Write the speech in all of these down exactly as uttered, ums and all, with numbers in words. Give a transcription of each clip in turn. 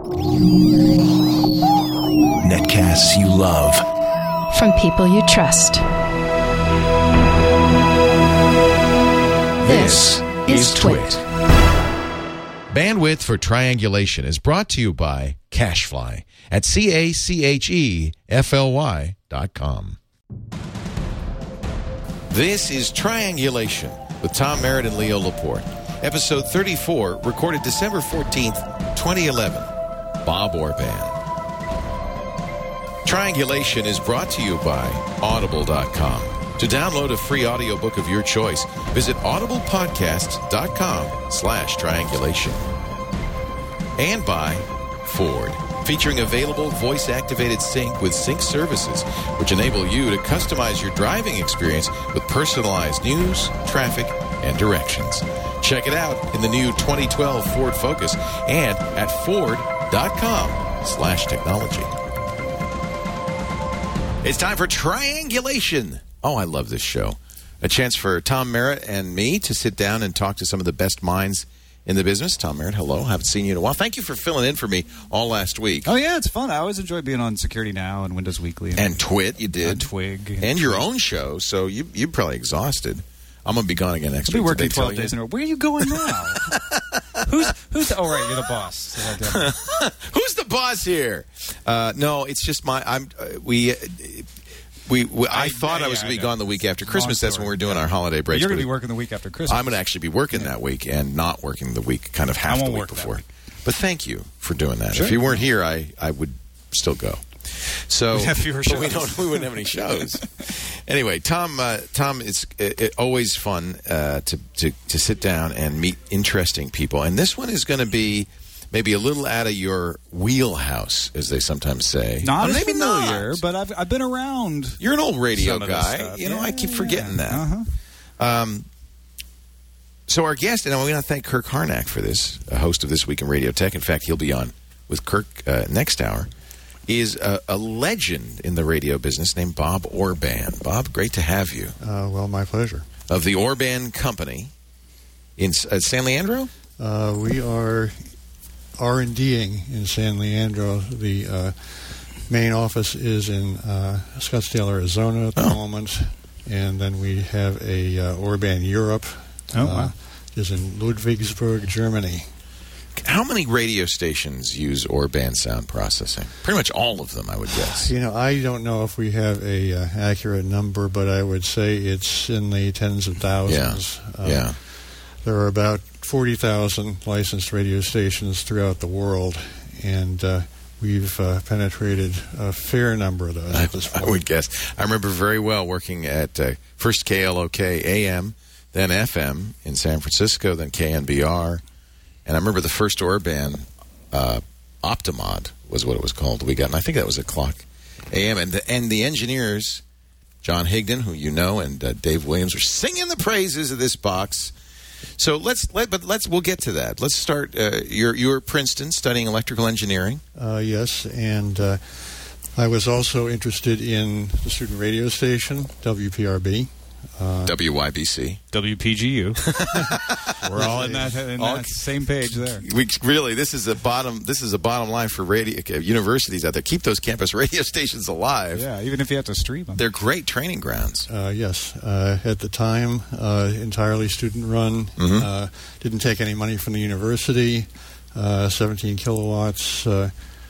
Netcasts you love. From people you trust. This is Twit. Bandwidth for Triangulation is brought to you by CacheFly at C A C H E F L Y dot com. This is Triangulation with Tom Merritt and Leo Laporte. Episode thirty-four, recorded December fourteenth, twenty eleven. Bob Orban. Triangulation is brought to you by Audible dot com. To download a free audiobook of your choice, visit audiblepodcasts.com slash triangulation. And by Ford, featuring available voice-activated sync with sync services, which enable you to customize your driving experience with personalized news, traffic, and directions. Check it out in the new twenty twelve Ford Focus and at ford.com slash technology. It's time for Triangulation. Oh, I love this show. A chance for Tom Merritt and me to sit down and talk to some of the best minds in the business. Tom Merritt, hello. Haven't seen you in a while. Thank you for filling in for me all last week. Oh, yeah, it's fun. I always enjoy being on Security Now and Windows Weekly. And, and Twit, you did. And Twig. And, and your own show, so you, you're probably exhausted. I'm going to be gone again next I'll week. I'll be working twelve days in a row. Where are you going now? who's, who's, oh, right, you're the boss. So who's the boss here? Uh, no, it's just my, I'm, uh, we... Uh, We, we I, I thought yeah, I was going to be gone the week after Christmas. That's when we were doing our holiday break. You're going to be working the week after Christmas. I'm going to actually be working yeah. that week and not working the week, kind of half I won't the week work before. Week. But thank you for doing that. Sure. If you weren't here, I, I would still go. So we'd have fewer shows. We, don't, we wouldn't have any shows. Anyway, Tom, uh, Tom, it's it, it always fun uh, to, to, to sit down and meet interesting people. And this one is going to be maybe a little out of your wheelhouse, as they sometimes say. Not maybe familiar, not. but I've I've been around. You're an old radio guy. Stuff. You know, yeah, I keep yeah, forgetting yeah. that. Uh-huh. Um, so our guest, and I want to thank Kirk Harnack for this, a host of This Week in Radio Tech. In fact, he'll be on with Kirk uh, next hour, is a, a legend in the radio business named Bob Orban. Bob, great to have you. Uh, well, my pleasure. Of the Orban Company in uh, San Leandro? Uh, we are R and D-ing in San Leandro. The uh, main office is in uh, Scottsdale, Arizona at the oh. moment. And then we have a uh, Orban Europe. Oh, uh, wow. Is in Ludwigsburg, Germany. How many radio stations use Orban sound processing? Pretty much all of them, I would guess. You know, I don't know if we have a uh, accurate number, but I would say it's in the tens of thousands. Yeah, uh, yeah. There are about forty thousand licensed radio stations throughout the world, and uh, we've uh, penetrated a fair number of those I, at this point. I would guess. I remember very well working at uh, first K L O K A M, then F M in San Francisco, then K N B R. And I remember the first Orban, uh, Optimod was what it was called. We got, and I think that was a clock A M. And the, and the engineers, John Higdon, who you know, and uh, Dave Williams, were singing the praises of this box. So let's let, but let's we'll get to that. Let's start. Uh, you're you're at Princeton studying electrical engineering. Uh, yes, and uh, I was also interested in the student radio station W P R B. Uh, W Y B C. W P G U. We're all in that, in all, that same page there. We really, this is a bottom. This is a bottom line for radio uh, universities out there. Keep those campus radio stations alive. Yeah, even if you have to stream them, they're great training grounds. Uh, yes, uh, at the time, uh, entirely student run. Mm-hmm. Uh, didn't take any money from the university. Uh, seventeen kilowatts. Uh,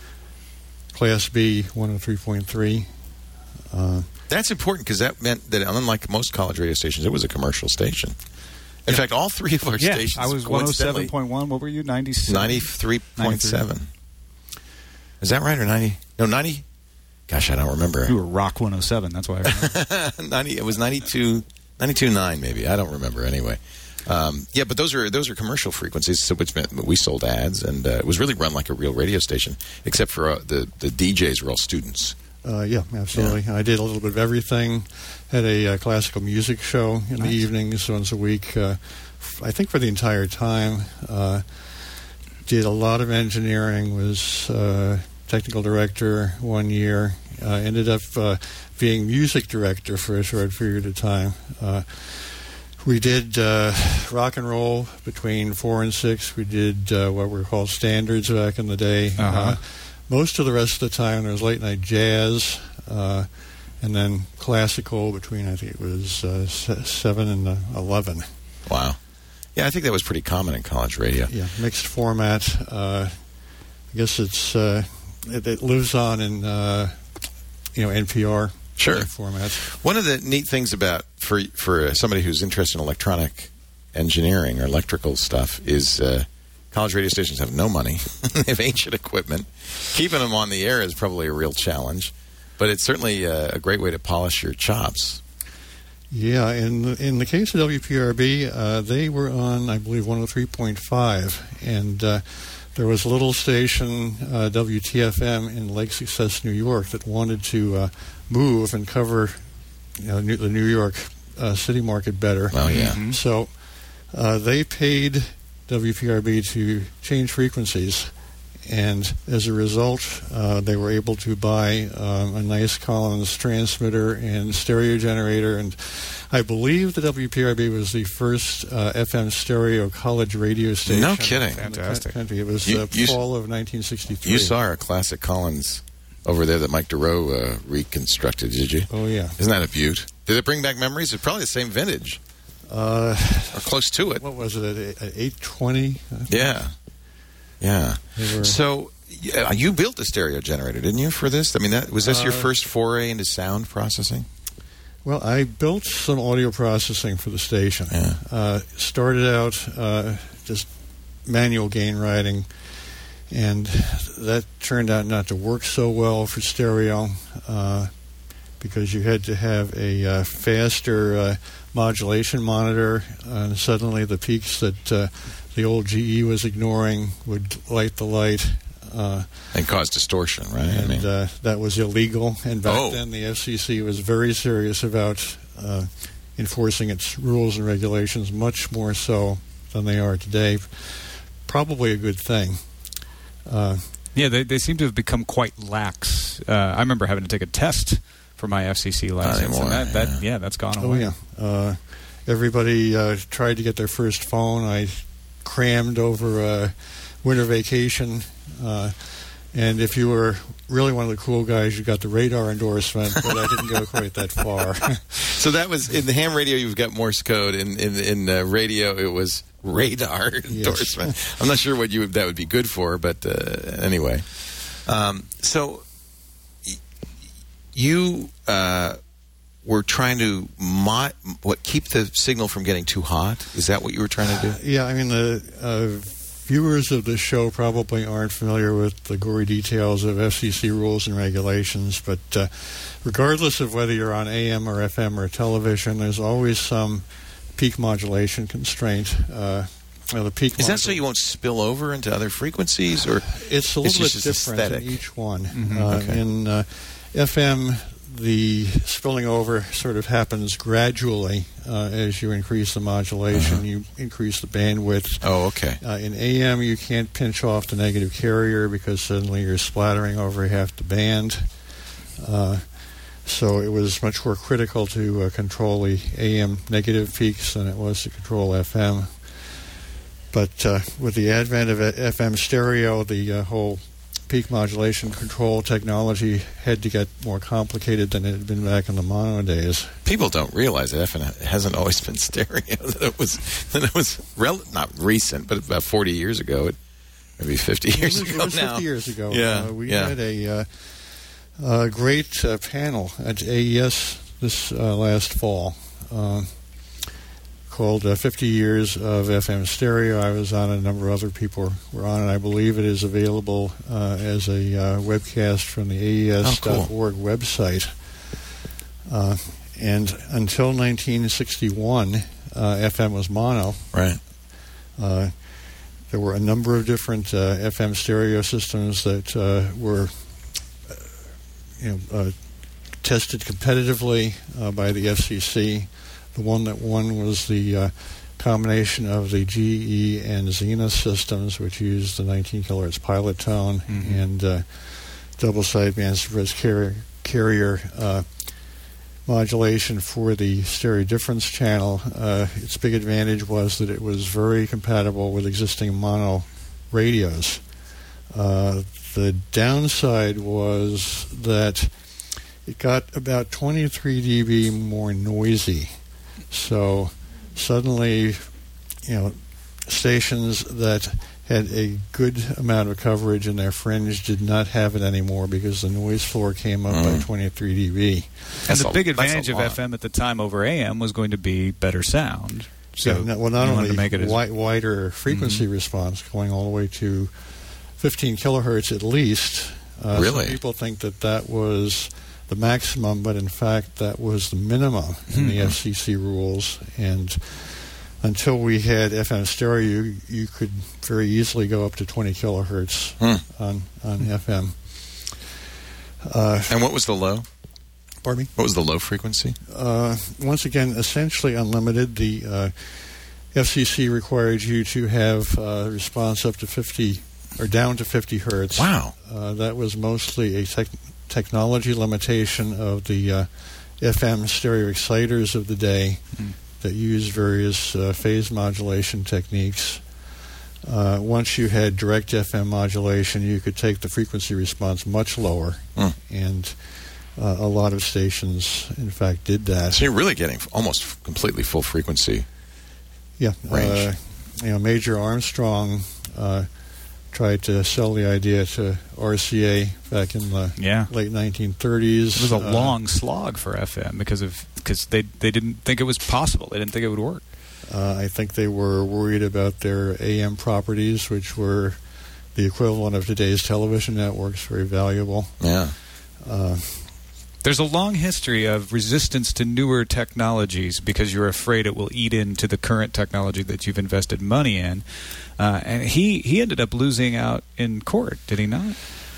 Class B, one oh three point three. Uh, That's important because that meant that unlike most college radio stations, it was a commercial station. In yeah. fact, all three of our yeah, stations. I was one oh seven point one. What were you? ninety-seven? ninety-three point seven. Is that right or ninety? No, ninety. Gosh, I don't remember. You were Rock one oh seven. That's why I remember. ninety. It was ninety-two, ninety-two point nine maybe. I don't remember anyway. Um, yeah, but those are those are commercial frequencies, so which meant we sold ads, and uh, it was really run like a real radio station, except for uh, the the D Js were all students. Uh, yeah, absolutely. Yeah. I did a little bit of everything. Had a uh, classical music show in nice. the evenings once a week. Uh, f- I think for the entire time. Uh, did a lot of engineering. Was uh, technical director one year. Uh, ended up uh, being music director for a short period of time. Uh, We did uh, rock and roll between four and six. We did uh, what were called standards back in the day. Uh-huh. Uh, most of the rest of the time there was late night jazz, uh, and then classical between, I think it was uh, seven and uh, eleven. Wow. Yeah, I think that was pretty common in college radio. Yeah, mixed format. Uh, I guess it's uh, it, it lives on in uh, you know N P R. Sure. Formats. One of the neat things about for for uh, somebody who's interested in electronic engineering or electrical stuff is uh, college radio stations have no money. They have ancient equipment. Keeping them on the air is probably a real challenge, but it's certainly uh, a great way to polish your chops. Yeah, in in the case of W P R B, uh, they were on, I believe, one oh three point five, and uh, there was a little station, uh, W T F M, in Lake Success, New York, that wanted to uh, move and cover you know, New, the New York uh, city market better. Oh, yeah. Mm-hmm. So uh, they paid W P R B to change frequencies, and as a result, uh, they were able to buy um, a nice Collins transmitter and stereo generator, and I believe the W P R B was the first uh, F M stereo college radio station. No kidding. in the Fantastic. country. It was You- uh, you s- fall of nineteen sixty-three. You saw our classic Collins over there that Mike DeRoe uh, reconstructed, did you? Oh, yeah. Isn't that a beaut? Did it bring back memories? It's probably the same vintage, Uh, or close to it. what was it, at eight twenty? Yeah. Yeah. They were- So yeah, you built a stereo generator, didn't you, for this? I mean, that, was this your Uh, first foray into sound processing? Well, I built some audio processing for the station. Yeah. Uh, started out uh, just manual gain writing, and that turned out not to work so well for stereo uh, because you had to have a uh, faster uh, modulation monitor, and suddenly the peaks that uh, the old G E was ignoring would light the light. Uh, And cause distortion, right? I and mean, uh, that was illegal. And back Oh. then, the F C C was very serious about uh, enforcing its rules and regulations, much more so than they are today. Probably a good thing. Uh, Yeah, they, they seem to have become quite lax. Uh, I remember having to take a test for my F C C license. anymore, and that, that, yeah. yeah, that's gone oh, away. yeah. Uh, everybody uh, tried to get their first phone. I crammed over a winter vacation. Uh, and if you were really one of the cool guys, you got the radar endorsement, but I didn't go quite that far. so that was in the ham radio. You've got Morse code. In in in uh, radio, it was radar endorsement. I'm not sure what you that would be good for, but uh, anyway. Um, so y- you uh, were trying to mo- what keep the signal from getting too hot. Is that what you were trying to do? Yeah, I mean, the uh, viewers of the show probably aren't familiar with the gory details of F C C rules and regulations, but uh, regardless of whether you're on A M or F M or television, there's always some peak modulation constraint. Uh, well, the peak Is that so you won't spill over into other frequencies, or It's a little it's bit just different aesthetic? in each one. Mhm. Uh, Okay. In uh, F M, the spilling over sort of happens gradually uh, as you increase the modulation, Uh-huh. you increase the bandwidth. Oh, okay. Uh, in A M, you can't pinch off the negative carrier because suddenly you're splattering over half the band. Uh, so it was much more critical to uh, control the A M negative peaks than it was to control F M. But uh, with the advent of F M stereo, the uh, whole peak modulation control technology had to get more complicated than it had been back in the mono days. People don't realize that F N hasn't always been stereo. That it was, that it was rel- not recent, but about forty years ago. It, maybe fifty years it was, ago it was now. fifty years ago. Yeah, Uh, we yeah. had a, uh, a great uh, panel at A E S this uh, last fall uh, called uh, fifty years of F M Stereo. I was on, a number of other people were on it. I believe it is available uh, as a uh, webcast from the A E S dot org website. Uh, and until nineteen sixty-one, uh, F M was mono. Right. Uh, there were a number of different uh, F M stereo systems that uh, were, uh, you know, uh, tested competitively uh, by the F C C. The one that won was the uh, combination of the G E and Zenith systems, which used the nineteen kilohertz pilot tone Mm-hmm. and uh, double sideband suppressed carrier. carrier uh, modulation for the stereo difference channel. Uh, its big advantage was that it was very compatible with existing mono radios. Uh, the downside was that it got about twenty-three decibels more noisy. So suddenly, you know, stations that had a good amount of coverage in their fringe did not have it anymore because the noise floor came up mm. by twenty-three decibels. And That's the a, big advantage of lot. F M at the time over A M was going to be better sound. So yeah, no, well, not only to make it as wi- wider frequency mm-hmm. response, going all the way to fifteen kilohertz at least. Uh, really? Some people think that that was the maximum, but in fact that was the minimum in mm-hmm. the F C C rules. And until we had F M stereo, you, you could very easily go up to twenty kilohertz hmm. on, on F M. Uh, and what was the low? Pardon me? What was the low frequency? Uh, once again, essentially unlimited. The uh, F C C required you to have uh, response up to fifty, or down to fifty hertz. Wow. Uh, that was mostly a tech technology limitation of the uh, F M stereo exciters of the day. Hmm. That use various uh, phase modulation techniques. Uh, once you had direct F M modulation, you could take the frequency response much lower, mm. and uh, a lot of stations, in fact, did that. So you're really getting almost completely full frequency yeah, range. Uh, you know, Major Armstrong uh, tried to sell the idea to R C A back in the yeah. late nineteen thirties. It was a uh, long slog for F M because of because they they didn't think it was possible. They didn't think it would work. Uh, I think they were worried about their A M properties, which were the equivalent of today's television networks, very valuable. Yeah. Uh, There's a long history of resistance to newer technologies because you're afraid it will eat into the current technology that you've invested money in. Uh, and he, he ended up losing out in court, did he not?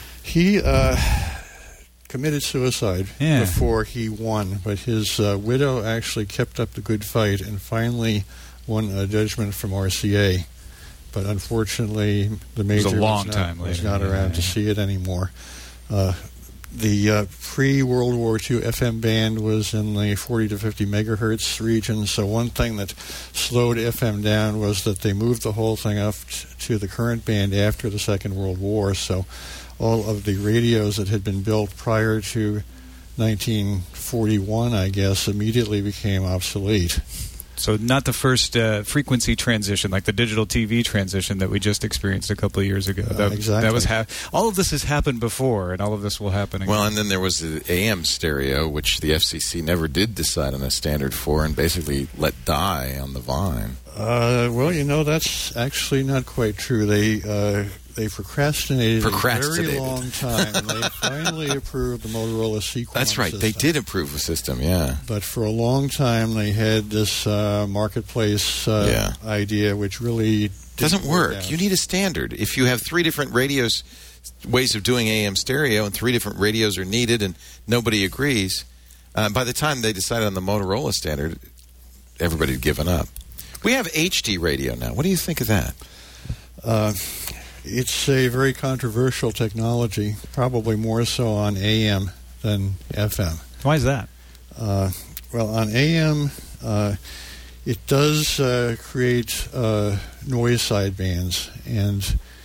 He uh, committed suicide yeah. before he won, but his uh, widow actually kept up the good fight and finally won a judgment from R C A. But unfortunately, the major was, a long was not, time was later. not around yeah. to see it anymore. Uh, the uh, pre-World War Two F M band was in the forty to fifty megahertz region, so one thing that slowed F M down was that they moved the whole thing up t- to the current band after the Second World War, so all of the radios that had been built prior to nineteen forty-one, I guess, immediately became obsolete. So not the first uh, frequency transition, like the digital T V transition that we just experienced a couple of years ago. Uh, that, exactly. That was ha- all of this has happened before, and all of this will happen again. Well, and then there was the A M stereo, which the F C C never did decide on a standard for and basically let die on the vine. Uh, well, you know, that's actually not quite true. They uh, they procrastinated, procrastinated a very long time, and they finally approved the Motorola Sequan That's right. system. They did approve the system, yeah. But for a long time, they had this uh, marketplace uh, yeah. idea, which really doesn't work. work You need a standard. If you have three different radios, ways of doing A M stereo, and three different radios are needed, and nobody agrees, uh, by the time they decided on the Motorola standard, everybody had given up. We have H D radio now. What do you think of that? Uh, it's a very controversial technology, probably more so on A M than F M. Why is that? Uh, well, on A M, uh, it does uh, create uh, noise sidebands, and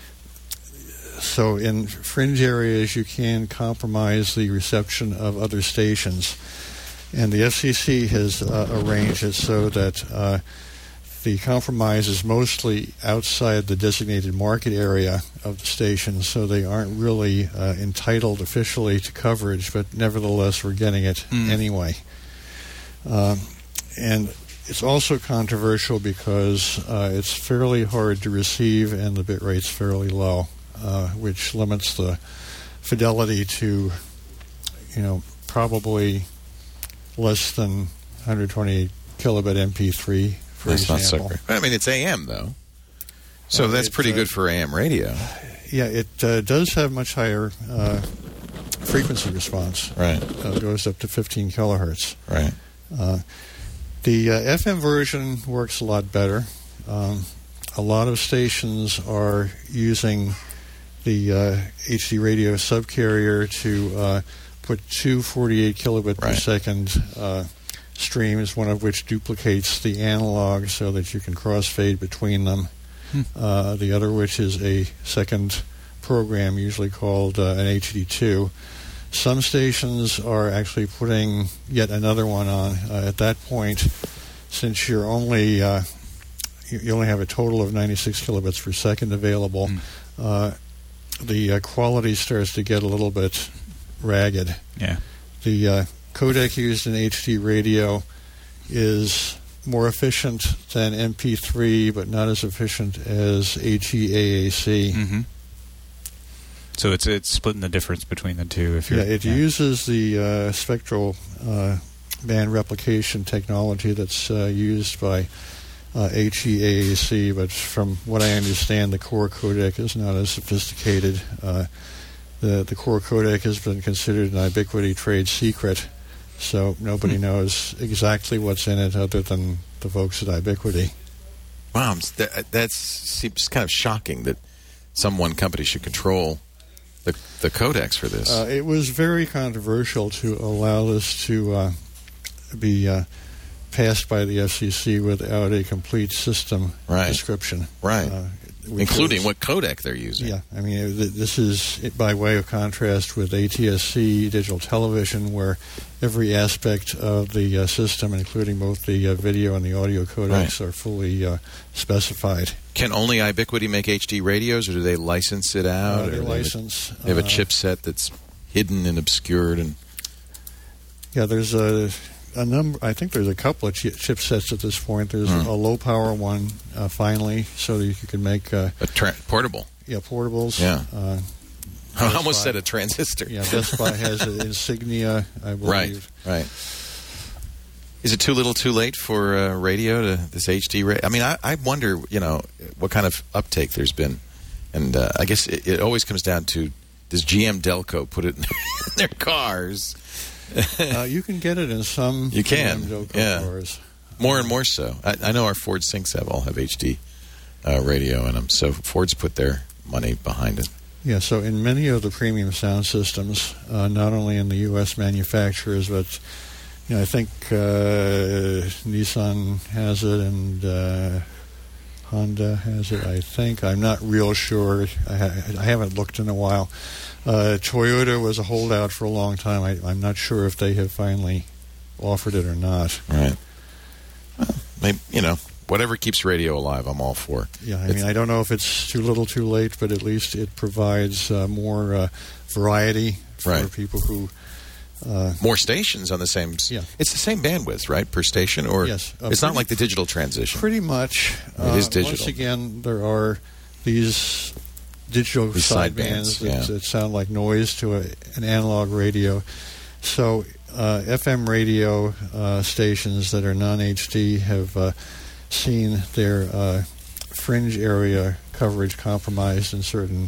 so in fringe areas you can compromise the reception of other stations. And the F C C has uh, arranged it so that uh, the compromise is mostly outside the designated market area of the station, so they aren't really uh, entitled officially to coverage, but nevertheless we're getting it mm. anyway. Um, and it's also controversial because uh, it's fairly hard to receive and the bit rate's fairly low, uh, which limits the fidelity to, you know, probably less than one hundred twenty kilobit M P three. For that's example. not so great. I mean, it's A M, though. So uh, that's it, pretty uh, good for A M radio. Yeah, it uh, does have much higher uh, frequency response. Right. Uh, it goes up to fifteen kilohertz. Right. Uh, the uh, F M version works a lot better. Um, a lot of stations are using the uh, H D radio subcarrier to uh, put two forty-eight kilobit per Right. second uh, streams, one of which duplicates the analog so that you can crossfade between them. Hmm. Uh, the other which is a second program, usually called uh, an H D two. Some stations are actually putting yet another one on. Uh, at that point, since you're only uh, you, you only have a total of ninety-six kilobits per second available, Hmm. uh, the uh, quality starts to get a little bit ragged. Yeah. The uh, codec used in H D radio is more efficient than M P three, but not as efficient as H E A A C. Mm-hmm. So it's it's splitting the difference between the two. If you're, Yeah, it uses the uh, spectral uh, band replication technology that's uh, used by uh, H E A A C, but from what I understand, the core codec is not as sophisticated. Uh, the the core codec has been considered an ubiquity trade secret, so nobody Hmm. knows exactly what's in it other than the folks at Ubiquity. Wow, that that's seems kind of shocking that some one company should control the the codecs for this. Uh, it was very controversial to allow this to uh, be uh, passed by the F C C without a complete system Right. description. Right. Uh, which Including is- what codec they're using. Yeah, I mean, uh, th- this is it by way of contrast with A T S C digital television, where every aspect of the uh, system, including both the uh, video and the audio codecs, are fully uh, specified. Can only Ubiquity make H D radios, or do they license it out? Uh, or they have a- license. They have a uh, chipset that's hidden and obscured, and Yeah, there's a, a number. I think there's a couple of chi- chipsets at this point. There's Hmm. a low power one, uh, finally, so that you can make uh, a tra- portable. yeah portables. Yeah. Uh, I Best almost Buy- said a transistor. Yeah, Best Buy has an Insignia, I believe. Right, right. Is it too little, too late for uh, radio to this H D radio? I mean, I, I wonder, you know, what kind of uptake there's been, and uh, I guess it, it always comes down to, does G M Delco put it in their cars? Uh, you can get it in some You can, G M Delco yeah. cars. More and more so. I, I know our Ford Syncs have all have H D uh, radio in them, so Ford's put their money behind it. Yeah, so in many of the premium sound systems, uh, not only in the U S manufacturers, but you know, I think uh, Nissan has it and uh, Honda has it, I think. I'm not real sure. I, ha- I haven't looked in a while. Uh, Toyota was a holdout for a long time. I, I'm not sure if they have finally offered it or not. Right. Well, maybe, you know, whatever keeps radio alive, I'm all for. Yeah, I It's- mean, I don't know if it's too little too late, but at least it provides uh, more uh, variety for Right. people who... Uh, More stations on the same. s- Yeah. It's the same bandwidth, right, per station, or Yes, uh, it's not pretty- like the digital transition. Pretty much. It is Uh, digital. Once again, there are these digital These sidebands sidebands, that, yeah. that sound like noise to a, an analog radio. So uh, F M radio uh, stations that are non-H D have uh, seen their uh, fringe area coverage compromised in certain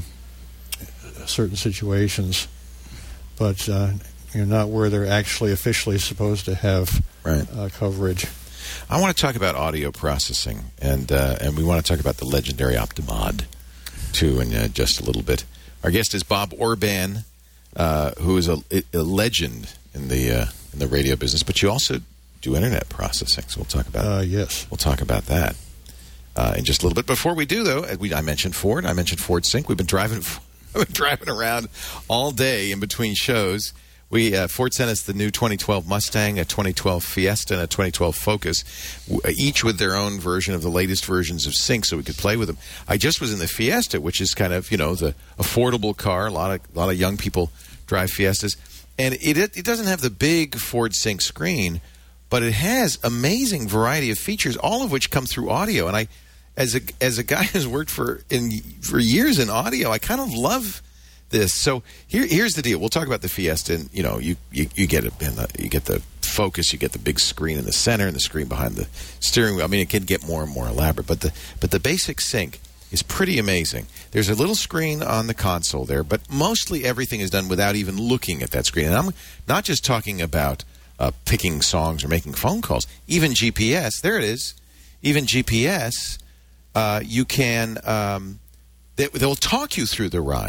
certain situations, but uh, you know, not where they're actually officially supposed to have Right. uh, coverage. I want to talk about audio processing, and uh, and we want to talk about the legendary Optimod, too, in uh, just a little bit. Our guest is Bob Orban, uh, who is a, a legend in the uh, in the radio business, but you also do internet processing, so we'll talk about Uh, yes. we'll talk about that uh, in just a little bit. Before we do, though, we, I mentioned Ford. I mentioned Ford Sync. We've been driving, I've been driving around all day in between shows. We uh, Ford sent us the new twenty twelve Mustang, a twenty twelve Fiesta, and a twenty twelve Focus, w- each with their own version of the latest versions of Sync, so we could play with them. I just was in the Fiesta, which is kind of, you know, the affordable car. A lot of a lot of young people drive Fiestas, and it it, it doesn't have the big Ford Sync screen, but it has amazing variety of features, all of which come through audio. And I, as a as a guy who's worked for in for years in audio, I kind of love this. So here, here's the deal. We'll talk about the Fiesta, and you know, you, you, you get it in the you get the Focus, you get the big screen in the center, and the screen behind the steering wheel. I mean, it can get more and more elaborate, but the but the basic Sync is pretty amazing. There's a little screen on the console there, but mostly everything is done without even looking at that screen. And I'm not just talking about uh, picking songs or making phone calls. Even G P S, there it is. Even G P S, uh, you can. Um, they, they'll talk you through the ride.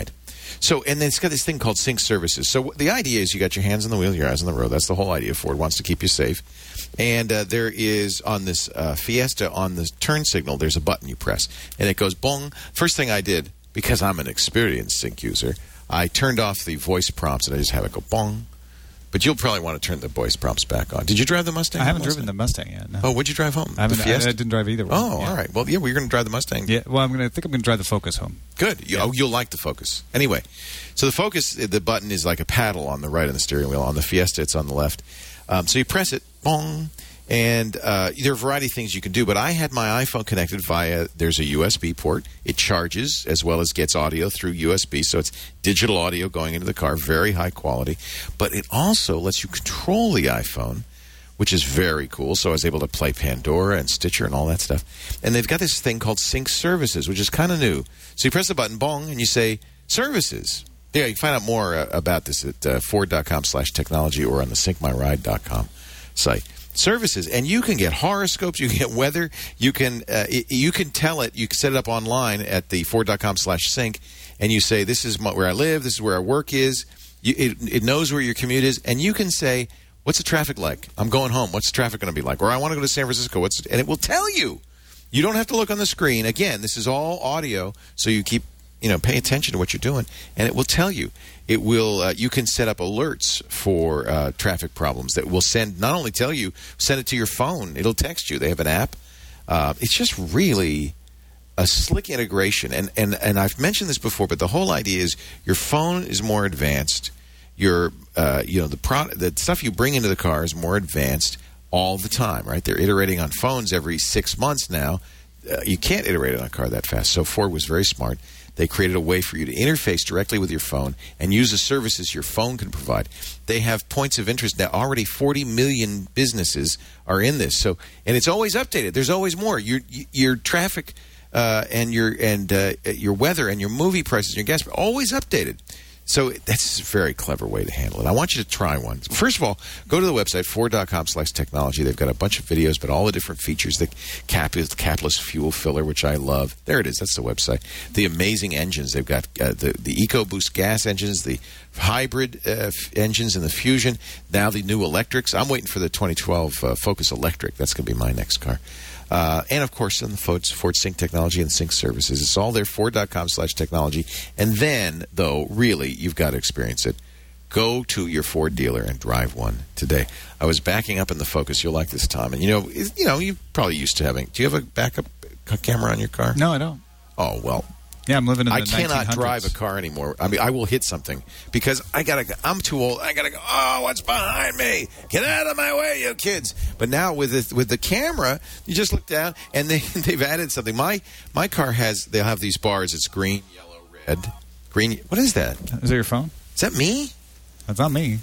So, and then it's got this thing called Sync Services. So the idea is you got your hands on the wheel, your eyes on the road. That's the whole idea. Ford wants to keep you safe. And uh, there is, on this uh, Fiesta, on the turn signal, there's a button you press. And it goes bong. First thing I did, because I'm an experienced Sync user, I turned off the voice prompts and I just have it go bong. But you'll probably want to turn the voice prompts back on. Did you drive the Mustang? I haven't the driven the Mustang yet. No. Oh, what'd you drive home? I, haven't, the I, Fiesta? I didn't drive either one. Oh, yeah. all right. Well, yeah, well, you're going to drive the Mustang. Yeah. Well, I'm going to think I'm going to drive the Focus home. Good. You, yeah. oh, you'll like the Focus. Anyway, so the Focus, the button is like a paddle on the right of the steering wheel. On the Fiesta, it's on the left. Um, so you press it, bong, and uh, there are a variety of things you can do. But I had my iPhone connected via, there's a U S B port. It charges as well as gets audio through U S B. So it's digital audio going into the car, very high quality. But it also lets you control the iPhone, which is very cool. So I was able to play Pandora and Stitcher and all that stuff. And they've got this thing called Sync Services, which is kind of new. So you press the button, bong, and you say, Services. Yeah, you can find out more uh, about this at uh, Ford.com slash technology or on the sync my ride dot com site. Services, and you can get horoscopes, you can get weather, you can uh, it, you can tell it, you can set it up online at the Ford.com slash sync, and you say, this is my, where I live, this is where our work is, you, it, it knows where your commute is, and you can say, what's the traffic like? I'm going home, what's the traffic going to be like? Or I want to go to San Francisco, what's and it will tell you. You don't have to look on the screen. Again, this is all audio, so you keep, you know, pay attention to what you're doing, and it will tell you. It will. Uh, you can set up alerts for uh, traffic problems that will send. Not only tell you, send it to your phone. It'll text you. They have an app. Uh, it's just really a slick integration, and and and I've mentioned this before, but the whole idea is your phone is more advanced. Your, uh, you know, the pro- the stuff you bring into the car is more advanced all the time. Right? They're iterating on phones every six months now. Uh, you can't iterate on a car that fast. So Ford was very smart. They created a way for you to interface directly with your phone and use the services your phone can provide. They have points of interest now. Already forty million businesses are in this. So, and it's always updated. There's always more. Your your traffic uh, and your and uh, your weather and your movie prices and your gas are always updated. So that's a very clever way to handle it. I want you to try one. First of all, go to the website, Ford.com slash technology. They've got a bunch of videos, but all the different features. The cap, capless fuel filler, which I love. There it is. That's the website. The amazing engines. They've got uh, the, the EcoBoost gas engines, the hybrid uh, f- engines, and the Fusion. Now the new electrics. I'm waiting for the twenty twelve uh, Focus Electric. That's going to be my next car. Uh, and, of course, in the Ford, Ford Sync Technology and Sync Services. It's all there, Ford.com slash technology. And then, though, really, you've got to experience it. Go to your Ford dealer and drive one today. I was backing up in the Focus. You'll like this, Tom. And, you know, you know, you're probably used to having... Do you have a backup camera on your car? No, I don't. Oh, well... Yeah, I'm living in the I cannot nineteen hundreds. drive a car anymore. I mean, I will hit something because I gotta. I'm too old. I gotta go. Oh, what's behind me? Get out of my way, you kids! But now with the, with the camera, you just look down and they they've added something. My my car has. They'll have these bars. It's green, yellow, red. Green. What is that? Is that your phone? Is that me? That's not me.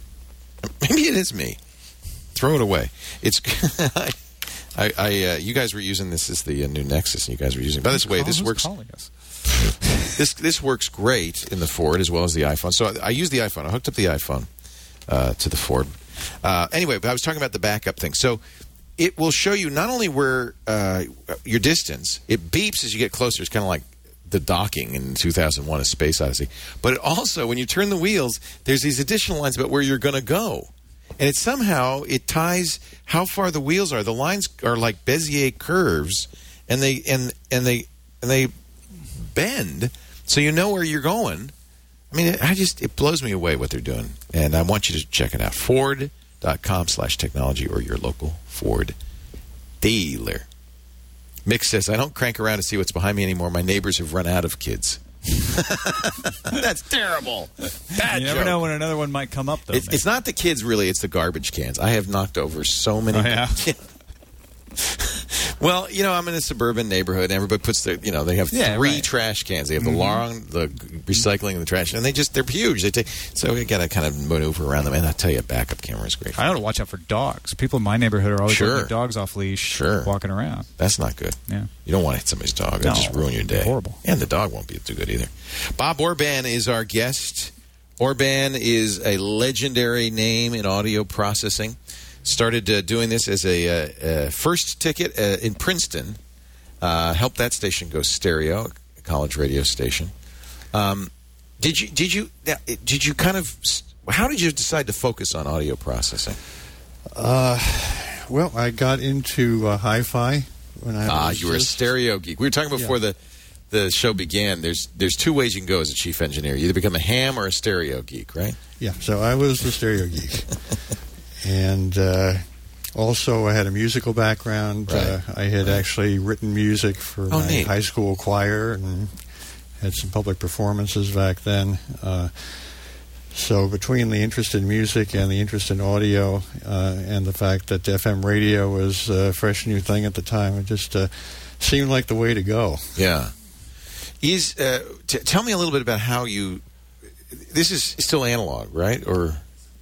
Maybe it is me. Throw it away. It's. I, I uh, you guys were using this as the uh, new Nexus, and you guys were using. By this way, this Who's works. calling us? This this works great in the Ford as well as the iPhone. So I, I use the iPhone. I hooked up the iPhone uh, to the Ford. Uh, anyway, but I was talking about the backup thing. So it will show you not only where uh, your distance. It beeps as you get closer. It's kind of like the docking in two thousand one: A Space Odyssey. But it also, when you turn the wheels, there's these additional lines about where you're going to go. And it somehow it ties how far the wheels are. The lines are like Bezier curves, and they and and they and they bend, so you know where you're going. I mean, I just it blows me away what they're doing, and I want you to check it out. Ford.com slash technology or your local Ford dealer. Mick says, I don't crank around to see what's behind me anymore. My neighbors have run out of kids. That's terrible. Bad You joke. never know when another one might come up, though. It's, it's not the kids, really. It's the garbage cans. I have knocked over so many. Oh, yeah? Well, you know, I'm in a suburban neighborhood, and everybody puts their, you know, they have Yeah, three right. trash cans. They have the long, the recycling, and the trash, and they just, they're huge. They take, so we got to kind of maneuver around them. And I tell you, a backup camera is great. I ought to watch out for dogs. People in my neighborhood are always Sure. letting their dogs off leash, Sure. walking around. That's not good. Yeah. You don't want to hit somebody's dog. That'll No, just ruin your day. horrible. And the dog won't be too good either. Bob Orban is our guest. Orban is a legendary name in audio processing. Started uh, doing this as a uh, uh, first ticket uh, in Princeton. Uh, helped that station go stereo, a college radio station. Um, Did you did you now, did you kind of how did you decide to focus on audio processing? Uh, well, I got into uh, hi-fi when I Ah, was you were a just- stereo geek. We were talking before Yeah. the the show began. There's there's two ways you can go as a chief engineer. You either become a ham or a stereo geek, right? Yeah, so I was the stereo geek. And uh, also I had a musical background. Right. Uh, I had Right. actually written music for Oh, my neat. high school choir and had some public performances back then. Uh, so between the interest in music and the interest in audio uh, and the fact that F M radio was a fresh new thing at the time, it just uh, seemed like the way to go. Yeah. Is uh, t- tell me a little bit about how you. This is still analog, right? Or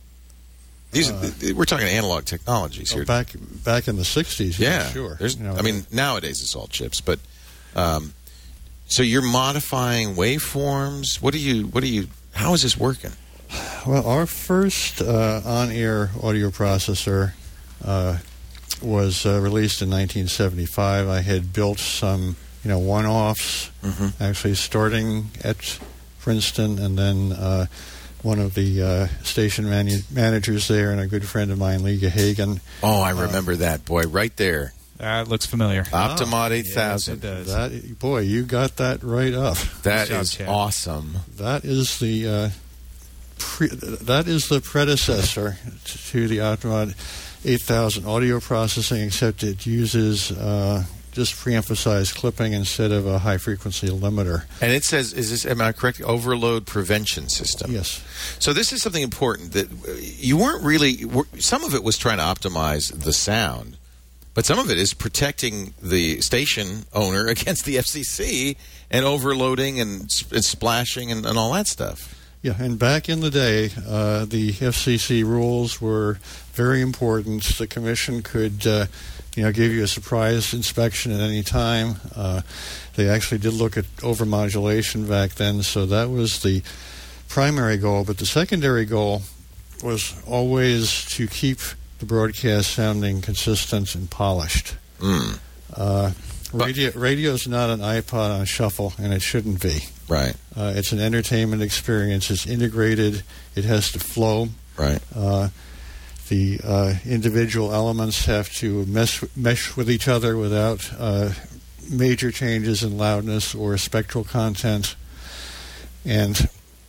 these Uh, are, we're talking analog technologies here. Oh, back back in the sixties, yeah, yeah, sure. There's, You know, I mean, nowadays it's all chips, but um, so you're modifying waveforms. What do you? What do you? How is this working? Well, our first uh, on-air audio processor uh, was uh, released in nineteen seventy-five. I had built some, you know, one-offs, Mhm. actually starting at Princeton, and then uh, one of the uh, station manu- managers there and a good friend of mine, Lee Gahagan. Oh, I remember that boy right there. That looks familiar. Optimod eight Yes, thousand. it does. That boy, you got that right up. That Good job, is Chad. awesome. That is the uh, pre- that is the predecessor to the Optimod eight thousand audio processing, except it uses uh, just pre-emphasized clipping instead of a high frequency limiter. And it says, "Is this? Am I correct? Overload prevention system." Yes. So this is something important that uh, you weren't really. were- Some of it was trying to optimize the sound, but some of it is protecting the station owner against the F C C and overloading and, s- and splashing and, and all that stuff. Yeah, and back in the day, uh, the F C C rules were very important. The commission could, uh, you know, give you a surprise inspection at any time. Uh, they actually did look at overmodulation back then, so that was the primary goal. But the secondary goal was always to keep the broadcast sounding consistent and polished. Mm, Uh, radio, radio's not an iPod on shuffle, and it shouldn't be. right, Uh, it's an entertainment experience. It's integrated. It has to flow. right. Uh, the uh, individual elements have to mesh, mesh with each other without uh, major changes in loudness or spectral content. And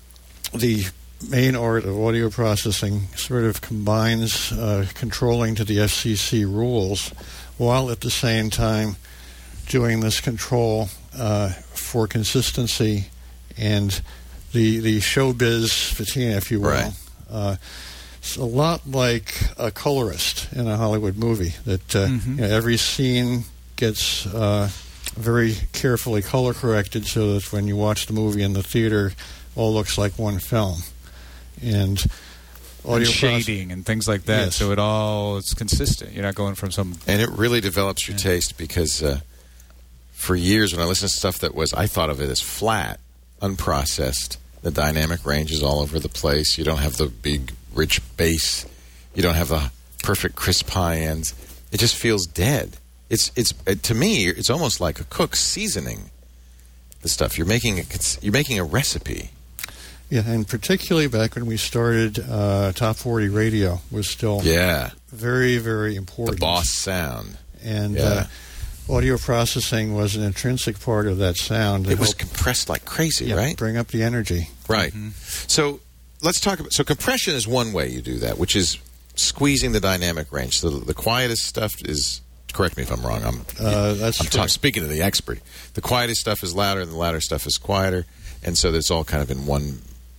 the main art of audio processing sort of combines uh, controlling to the F C C rules while at the same time doing this control uh, for consistency and the the showbiz patina, if you will. Right. Uh, it's a lot like a colorist in a Hollywood movie. That uh, Mhm. you know, every scene gets uh, very carefully color corrected so that when you watch the movie in the theater, all looks like one film. And audio And proce- shading and things like that, Yes. so it all it's consistent. You're not going from some. And it really develops your taste because uh, for years when I listened to stuff that was, I thought of it as flat, unprocessed. The dynamic range is all over the place. You don't have the big, rich bass. You don't have the perfect, crisp high ends. It just feels dead. It's it's uh, to me, it's almost like a cook seasoning the stuff. You're making a, you're making a recipe. Yeah, and particularly back when we started, uh, Top forty radio was still Yeah, very, very the important. boss sound. And Yeah. uh, audio processing was an intrinsic part of that sound. to It was help- compressed like crazy, yeah, right? bring up the energy. Right. So let's talk about. So compression is one way you do that, which is squeezing the dynamic range. So the, the quietest stuff is. Correct me if I'm wrong. I'm. Uh, that's I'm correct. talk, speaking to the expert. The quietest stuff is louder, and the louder stuff is quieter, and so it's all kind of in one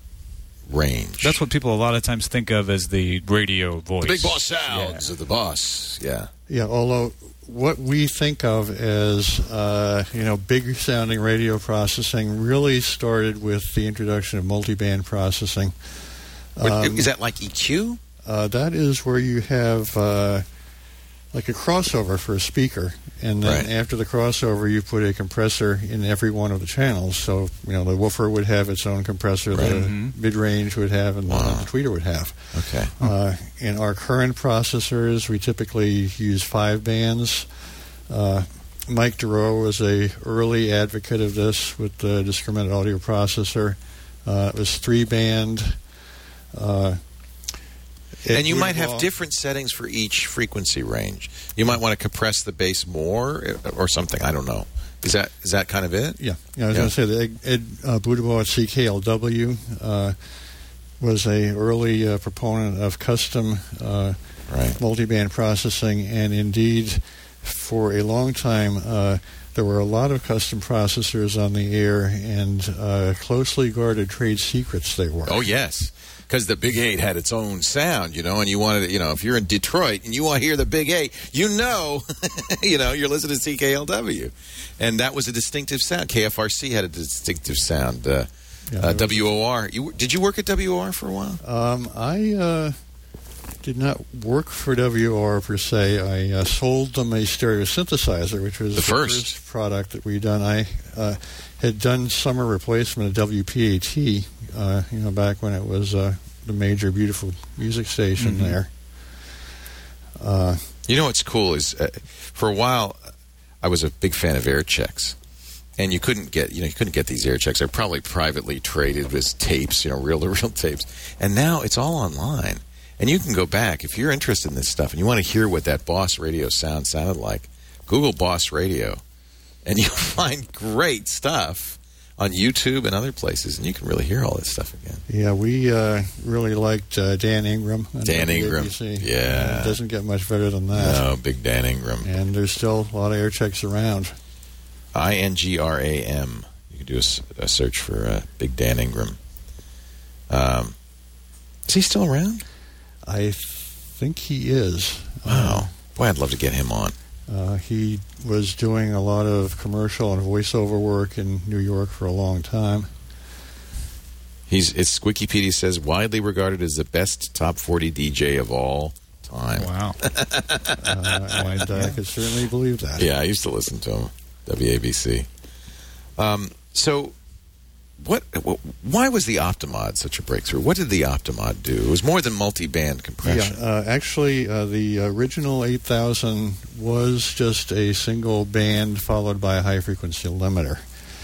range. That's what people a lot of times think of as the radio voice. the big boss sounds Yeah. of the boss. Yeah. Yeah, although what we think of as uh, you know big sounding radio processing really started with the introduction of multiband processing. What- Um, is that like E Q? Uh, that is where you have uh, like a crossover for a speaker, and then Right. after the crossover, you put a compressor in every one of the channels. So you know the woofer would have its own compressor, Right. the Mhm. mid-range would have, and Wow. the tweeter would have. Okay. Uh, in our current processors, we typically use five bands. Uh, Mike DeRoe was a early advocate of this with the discriminant audio processor. Uh, it was three band. Uh, and you might have different settings for each frequency range. You might want to compress the bass more or something. I don't know. Is that is that kind of it? Yeah. yeah I was yeah. going to say that Ed, Ed uh, Budabaugh at C K L W uh, was a early uh, proponent of custom uh, right. multiband processing, and indeed, for a long time, uh, there were a lot of custom processors on the air, and uh, closely guarded trade secrets they were. Oh, yes. Because the Big Eight had its own sound, you know, and you wanted, you know, if you're in Detroit and you want to hear the Big Eight, you know, you know, you're listening to C K L W. And that was a distinctive sound. K F R C had a distinctive sound. Uh, yeah, uh, W O R. You, did you work at W O R for a while? Um, I uh, did not work for W O R per se. I uh, sold them a stereo synthesizer, which was the, the first. first product that we done. I uh, had done summer replacement at W P A T, uh, you know, back when it was uh, the major, beautiful music station mm-hmm. there. Uh, you know what's cool is, uh, for a while, I was a big fan of air checks. And you couldn't get, you know, you couldn't get these air checks. They're probably privately traded as tapes, you know, reel-to-reel tapes. And now it's all online. And you can go back. If you're interested in this stuff and you want to hear what that Boss Radio sound sounded like, Google Boss Radio. And you'll find great stuff on YouTube and other places. And you can really hear all this stuff again. Yeah, we uh, really liked uh, Dan Ingram. Dan Ingram. Yeah. It doesn't get much better than that. No, big Dan Ingram. And there's still a lot of air checks around. I N G R A M. You can do a, a search for uh, Big Dan Ingram. Um, is he still around? I think he is. Wow. Boy, I'd love to get him on. Uh, he was doing a lot of commercial and voiceover work in New York for a long time. He's, it's Wikipedia says, widely regarded as the best top forty D J of all time. Wow. uh, and uh, I could certainly believe that. Yeah, I used to listen to him. W A B C. Um, so, what? Why was the Optimod such a breakthrough? What did the Optimod do? It was more than multi-band compression. Yeah, uh, actually, uh, the original eight thousand was just a single band followed by a high-frequency limiter.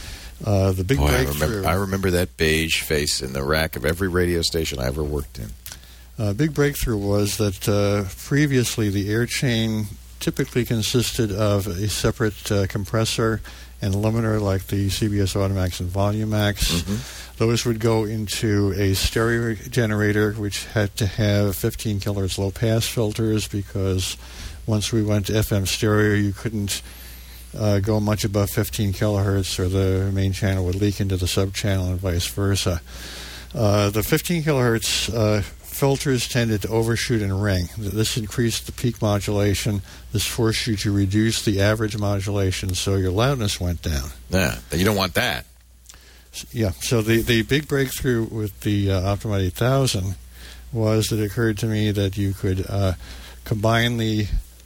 Uh, the big Boy, breakthrough. I remember, I remember that beige face in the rack of every radio station I ever worked in. Uh, big breakthrough was that uh, previously the air chain typically consisted of a separate uh, compressor and limiter like the C B S Audimax and Volumax. Mm-hmm. Those would go into a stereo generator, which had to have fifteen kilohertz low-pass filters, because once we went to F M stereo, you couldn't uh, go much above fifteen kilohertz, or the main channel would leak into the sub-channel and vice versa. Uh, the fifteen kilohertz uh, filters tended to overshoot and ring. This increased the peak modulation. This forced you to reduce the average modulation, so your loudness went down. Yeah, you don't want that. Yeah, so the, the big breakthrough with the uh, Optimod eight thousand was that it occurred to me that you could uh, combine the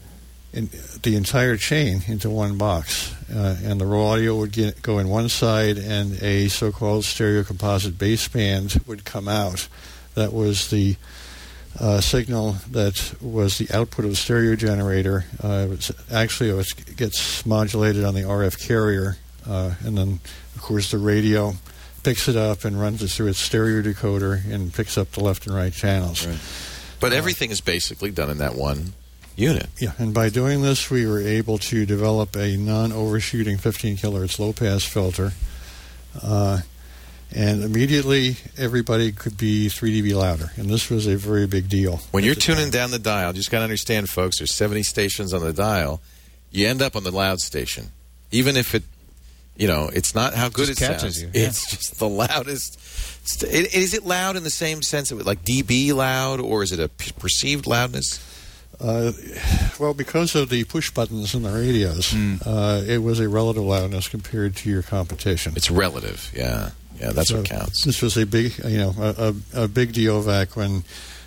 in, the entire chain into one box, uh, and the raw audio would get, go in one side, and a so-called stereo composite baseband would come out. That was the uh, signal that was the output of the stereo generator. Uh, it was actually, it gets modulated on the R F carrier, uh, and then, of course, the radio picks it up and runs it through its stereo decoder and picks up the left and right channels. Right. But everything uh, is basically done in that one unit. Yeah, and by doing this, we were able to develop a non-overshooting fifteen kilohertz low-pass filter. Uh, And immediately, everybody could be three D B louder. And this was a very big deal. When you're tuning down the dial, just got to understand, folks, there's seventy stations on the dial. You end up on the loud station. Even if it, you know, it's not how good it, it catches sounds. You. Yeah. It's just the loudest. Is it loud in the same sense, of like D B loud, or is it a perceived loudness? Uh, well, because of the push buttons in the radios, mm. uh, it was a relative loudness compared to your competition. It's relative, yeah. Yeah, that's so what counts. This was a big, you know, a, a, a big deal back when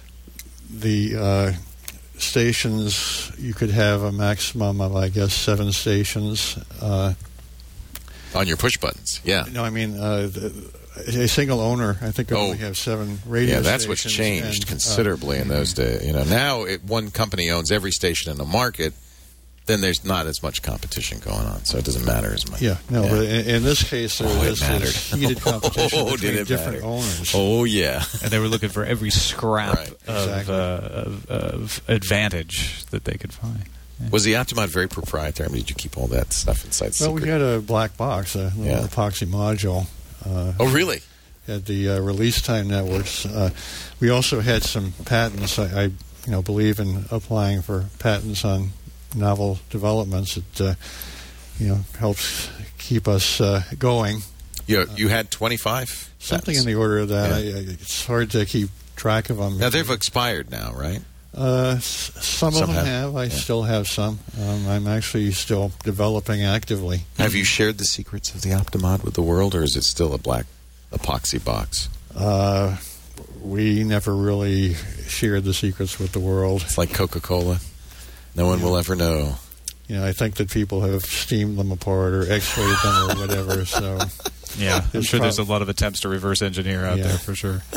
the uh, stations, you could have a maximum of, I guess, seven stations. Uh, On your push buttons, yeah. No, I mean, uh, the, a single owner, I think, only oh. have seven radio stations. Yeah, that's what's changed and, considerably uh, in those days. You know, now it, one company owns every station in the market. then there's not as much competition going on, so it doesn't matter as much. Yeah, no, Yeah. but in, in this case, there Oh, it was mattered. this heated competition Oh, between did it different matter. owners. Oh, yeah. And they were looking for every scrap Right. of, Exactly. uh, of, of advantage that they could find. Yeah. Was the Optimod very proprietary? I mean, did you keep all that stuff inside Well, secret? we had a black box, a little Yeah. epoxy module. Uh, Oh, really? At the uh, release time networks. Uh, we also had some patents. I, I, you know, believe in applying for patents on novel developments. It, uh, you know, helps keep us uh, going. You, you had twenty-five? Something patents. in the order of that. Yeah. I, I, it's hard to keep track of them. Now, they've expired now, right? Uh, s- some, Some of them have. have. I Yeah. still have some. Um, I'm actually still developing actively. Have you shared the secrets of the Optimod with the world, or is it still a black epoxy box? Uh, we never really shared the secrets with the world. It's like Coca-Cola. No one will ever know. You know, I think that people have steamed them apart or X-rayed them or whatever. So, Yeah, I'm It's sure there's a prob- lot of attempts to reverse engineer out Yeah. there for sure.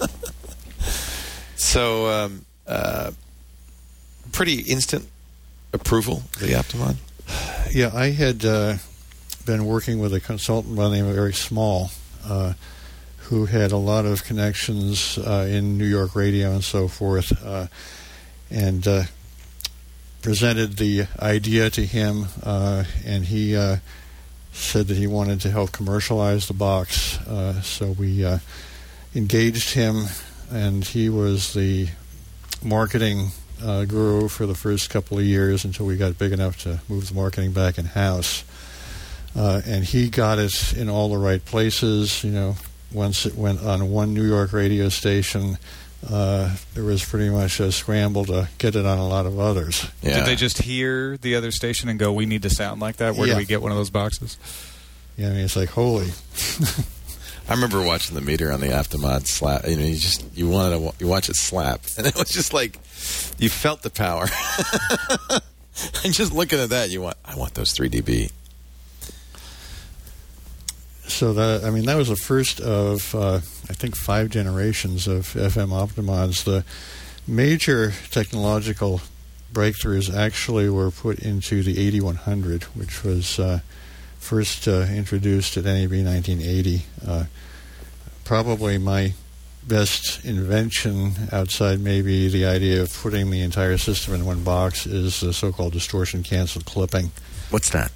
So, um, uh, pretty instant approval of the Optimod? yeah, I had uh, been working with a consultant by the name of Eric Small, uh, who had a lot of connections uh, in New York radio and so forth, uh, and uh, presented the idea to him, uh, and he uh, said that he wanted to help commercialize the box. Uh, so we uh, engaged him, and he was the marketing uh, guru for the first couple of years until we got big enough to move the marketing back in-house. Uh, and he got it in all the right places. You know, once it went on one New York radio station, uh, there was pretty much a scramble to get it on a lot of others. Yeah. Did they just hear the other station and go, we need to sound like that? Where Yeah. do we get one of those boxes? Yeah, I mean, it's like, holy. I remember watching the meter on the Optimod slap. You know, you just you wanted to wa- you watch it slap, and it was just like you felt the power. And just looking at that, you want I want those three dB. So that, I mean, that was the first of, uh, I think, five generations of F M Optimods. The major technological breakthroughs actually were put into the eighty-one hundred, which was uh, first uh, introduced at N A B nineteen eighty. Uh, probably my best invention, outside maybe the idea of putting the entire system in one box, is the so-called distortion-canceled clipping. What's that?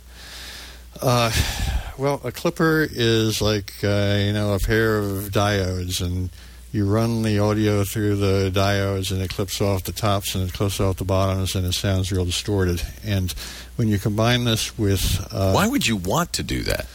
Uh, well, a clipper is like, uh, you know, a pair of diodes, and you run the audio through the diodes, and it clips off the tops, and it clips off the bottoms, and it sounds real distorted. And when you combine this with... Uh, Why would you want to do that?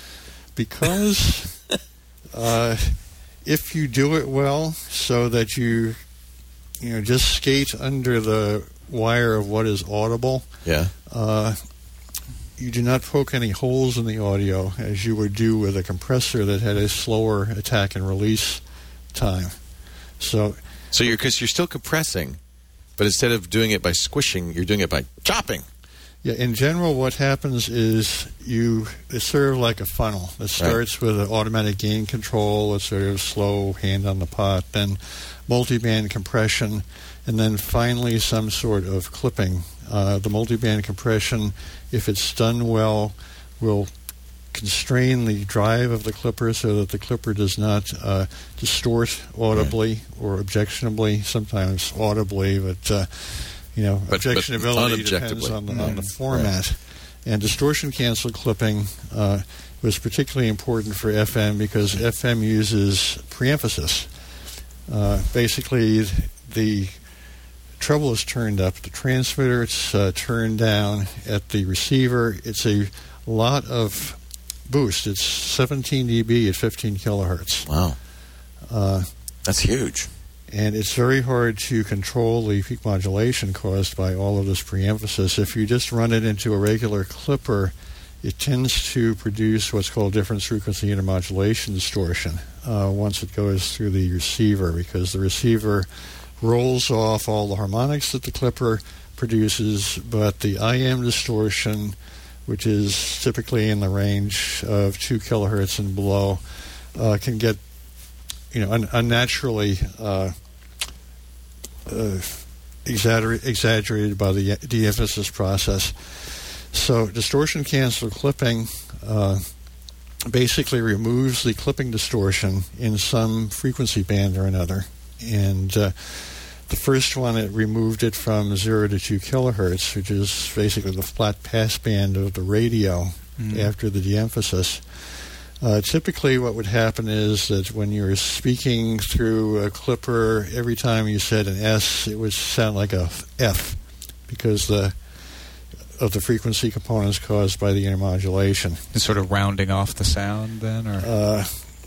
Because uh, if you do it well, so that you, you know, just skate under the wire of what is audible... Yeah. Uh, you do not poke any holes in the audio as you would do with a compressor that had a slower attack and release time. So, So you're because you're still compressing, but instead of doing it by squishing, you're doing it by chopping. yeah, in general, what happens is you it's sort of like a funnel. It starts with an automatic gain control, a sort of slow hand on the pot, then multiband compression, and then finally some sort of clipping. Uh, the multiband compression, if it's done well, will constrain the drive of the clipper so that the clipper does not uh, distort audibly or objectionably, sometimes audibly, but uh, you know, But- but objectionability depends unobjectively. on the, on the Mm. format. And distortion cancel clipping uh, was particularly important for F M because F M uses preemphasis. Uh, basically, the treble is turned up, the transmitter it's uh, turned down. At the receiver, it's a lot of boost. It's seventeen dB at fifteen kilohertz. Wow, Uh, that's huge. and it's very hard to control the peak modulation caused by all of this preemphasis. If you just run it into a regular clipper, it tends to produce what's called difference frequency intermodulation distortion uh, once it goes through the receiver, because the receiver rolls off all the harmonics that the clipper produces, but the I M distortion, which is typically in the range of two kilohertz and below, uh, can get you know un- unnaturally uh, uh, exagger- exaggerated by the de-emphasis process. So distortion cancel clipping uh, basically removes the clipping distortion in some frequency band or another. And uh, the first one, it removed it from zero to two kilohertz, which is basically the flat pass band of the radio mm. after the de-emphasis. Uh, typically what would happen is that when you were speaking through a clipper, every time you said an S, it would sound like a F because the of the frequency components caused by the intermodulation. It's sort of rounding off the sound then? Or uh,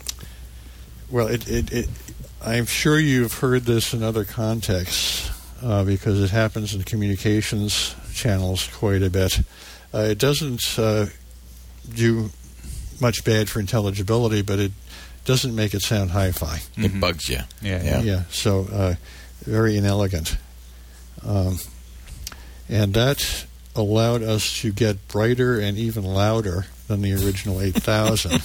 Well, it, it, it, I'm sure you've heard this in other contexts uh, because it happens in communications channels quite a bit. Uh, it doesn't uh, do much bad for intelligibility, but it doesn't make it sound hi-fi. Mm-hmm. It bugs you. Yeah, yeah. yeah so uh, very inelegant. Um, and that allowed us to get brighter and even louder than the original eight thousand.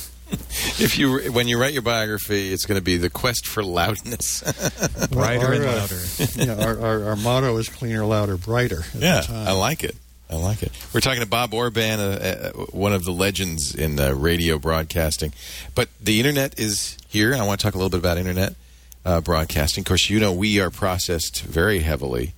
If you, when you write your biography, it's going to be the quest for loudness. Brighter our, and uh, louder. yeah, our, our, our motto is cleaner, louder, brighter. Yeah, I like it. I like it. We're talking to Bob Orban, uh, uh, one of the legends in uh, radio broadcasting. But the Internet is here, and I want to talk a little bit about Internet uh, broadcasting. Of course, you know we are processed very heavily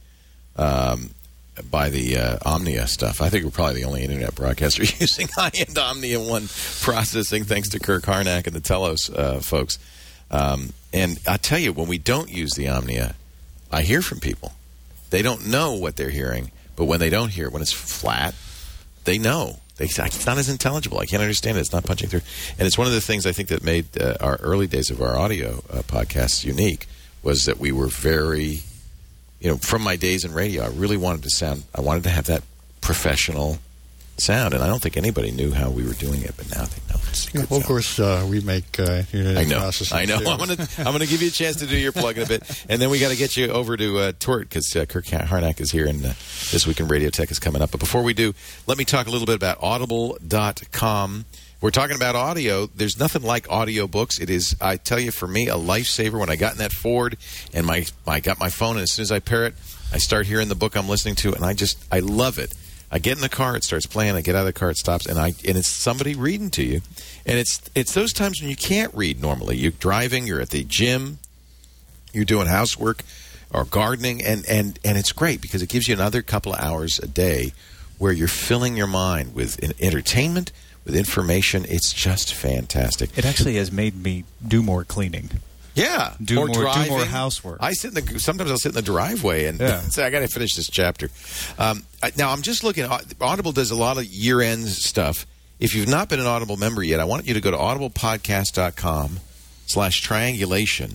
um, by the uh, Omnia stuff. I think we're probably the only Internet broadcaster using high-end Omnia one processing, thanks to Kirk Harnack and the Telos uh, folks. Um, and I tell you, when we don't use the Omnia, I hear from people. They don't know what they're hearing. But when they don't hear it, when it's flat, they know. They say, it's not as intelligible. I can't understand it. It's not punching through. And it's one of the things I think that made uh, our early days of our audio uh, podcasts unique was that we were very, you know, from my days in radio, I really wanted to sound, I wanted to have that professional sound. And I don't think anybody knew how we were doing it, but now they know. It's yeah, well, of course, uh, we make uh, internet I know. processing. I know. Too. I'm going to I'm going to give you a chance to do your plug in a bit, and then we got to get you over to uh, Tort because uh, Kirk Harnack is here, and uh, This Week in Radio Tech is coming up. But before we do, let me talk a little bit about Audible dot com. We're talking about audio. There's nothing like audio books. It is, I tell you, for me, a lifesaver. When I got in that Ford and my I got my phone, and as soon as I pair it, I start hearing the book I'm listening to, and I just I love it. I get in the car, it starts playing. I get out of the car, it stops, and I and it's somebody reading to you. And it's it's those times when you can't read normally. You're driving, you're at the gym, you're doing housework or gardening, and, and, and it's great because it gives you another couple of hours a day where you're filling your mind with entertainment, with information. It's just fantastic. It actually has made me do more cleaning. Yeah, do or more, driving. do more housework. I sit in the sometimes I'll sit in the driveway and yeah. say I got to finish this chapter. Um, I, now I'm just looking. Audible does a lot of year-end stuff. If you've not been an Audible member yet, I want you to go to audible podcast dot com slash triangulation,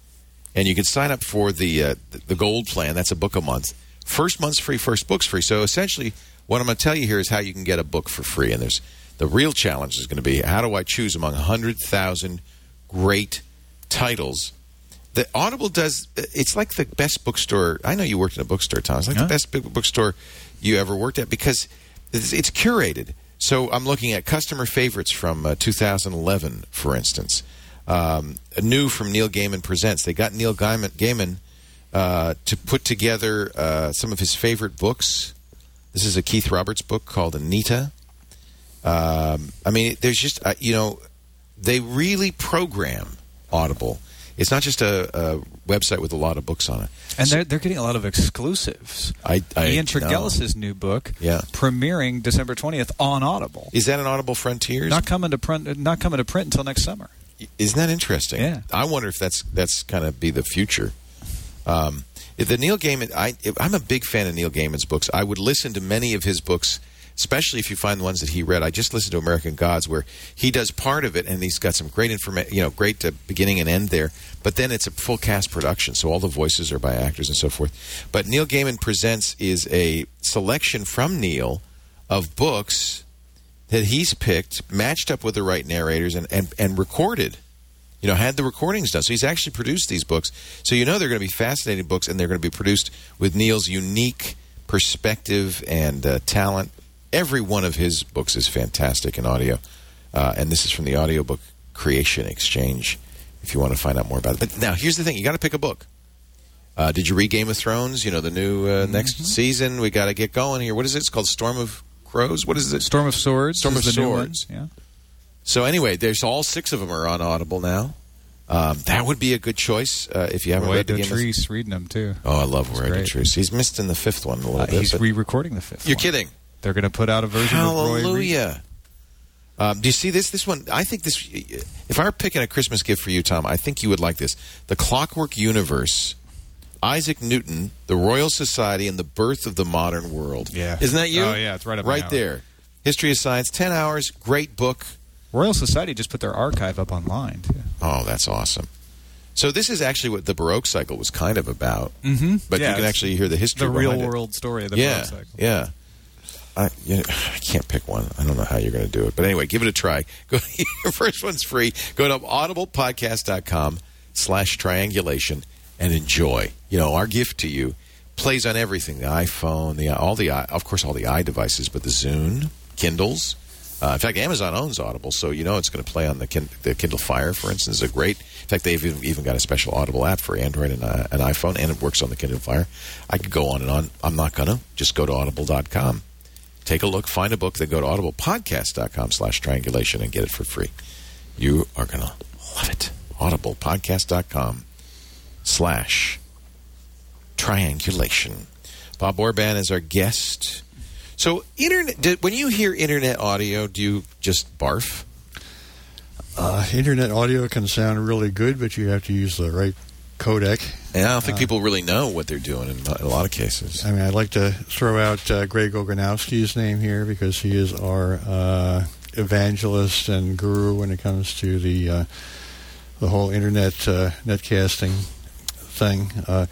and you can sign up for the uh, the gold plan. That's a book a month. First month's free, first book's free. So essentially, what I'm going to tell you here is how you can get a book for free. And there's the real challenge is going to be how do I choose among one hundred thousand great titles. The Audible does, it's like the best bookstore. I know you worked in a bookstore, Tom. It's like huh? the best bookstore you ever worked at because it's, it's curated. So I'm looking at customer favorites from uh, two thousand eleven, for instance. Um, new from Neil Gaiman Presents. They got Neil Gaiman, Gaiman uh, to put together uh, some of his favorite books. This is a Keith Roberts book called Anita. Um, I mean, there's just, uh, you know, they really program Audible. It's not just a, a website with a lot of books on it. And so, they're, they're getting a lot of exclusives. I, I Ian Tregellis' new book, yeah. premiering December twentieth on Audible. Is that an Audible Frontiers? Not coming to print. Not coming to print until next summer. Isn't that interesting? Yeah. I wonder if that's that's kind of be the future. Um, the Neil Gaiman, I, I'm a big fan of Neil Gaiman's books. I would listen to many of his books, especially if you find the ones that he read. I just listened to American Gods, where he does part of it, and he's got some great information, you know, great uh, beginning and end there. But then it's a full cast production, so all the voices are by actors and so forth. But Neil Gaiman Presents is a selection from Neil of books that he's picked, matched up with the right narrators, and, and, and recorded. You know, had the recordings done. So he's actually produced these books. So you know they're going to be fascinating books, and they're going to be produced with Neil's unique perspective and uh, talent. Every one of his books is fantastic in audio. Uh, and this is from the Audiobook Creation Exchange, if you want to find out more about it. But now, here's the thing. You got to pick a book. Uh, did you read Game of Thrones? You know, the new uh, next mm-hmm. season. We got to get going here. What is it? It's called Storm of Crows. What is it? Storm of Swords. Storm of is the new Swords. one. Yeah. So anyway, there's all six of them are on Audible now. Um, that would be a good choice uh, if you haven't Roy read the game. Dotrice reading them too. Oh, I love Roy great. Dotrice. He's missed in the fifth one a little Uh, bit. he's but- re-recording the fifth You're one. kidding. They're going to put out a version of Roy Reed. Hallelujah. Um, do you see this? This one, I think this. If I were picking a Christmas gift for you, Tom, I think you would like this. The Clockwork Universe, Isaac Newton, the Royal Society, and the Birth of the Modern World. Yeah. Isn't that you? Oh, yeah, it's right up my Right alley. there. History of Science, ten hours, great book. Royal Society just put their archive up online too. Oh, that's awesome. So this is actually what the Baroque cycle was kind of about. Mm-hmm. But Yeah, you can it's actually hear the history The behind real it. world story of the yeah, Baroque cycle. Yeah. I, you know, I can't pick one. I don't know how you're going to do it. But anyway, give it a try. Go. Your first one's free. Go to audiblepodcast.com slash triangulation and enjoy. You know, our gift to you plays on everything. The iPhone, the all the of course, all the iDevices, but the Zune, Kindles. Uh, in fact, Amazon owns Audible, so you know it's going to play on the, Kin- the Kindle Fire, for instance. Is a great. In fact, they've even, even got a special Audible app for Android and uh, an iPhone, and it works on the Kindle Fire. I could go on and on. I'm not going to. Just go to audible dot com. Take a look, find a book, then go to audiblepodcast.com slash triangulation and get it for free. You are going to love it. audiblepodcast.com slash triangulation. Bob Orban is our guest. So, internet. Did, when you hear internet audio, do you just barf? Uh, internet audio can sound really good, but you have to use the right codec. And I don't think Uh, people really know what they're doing in a lot of cases. I mean, I'd like to throw out uh, Greg Oganowski's name here because he is our uh, evangelist and guru when it comes to the uh, the whole internet uh, netcasting thing. Uh,